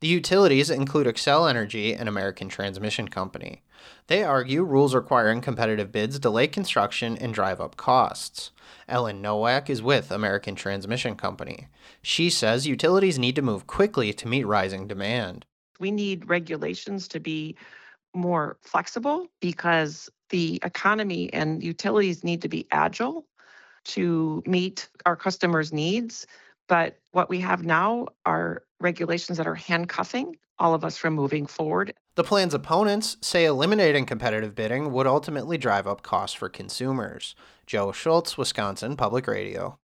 The utilities include Xcel Energy and American Transmission Company. They argue rules requiring competitive bids delay construction and drive up costs. Ellen Nowak is with American Transmission Company. She says utilities need to move quickly to meet rising demand. We need regulations to be more flexible because the economy and utilities need to be agile to meet our customers' needs. But what we have now are regulations that are handcuffing all of us from moving forward. The plan's opponents say eliminating competitive bidding would ultimately drive up costs for consumers. Joe Schultz, Wisconsin Public Radio.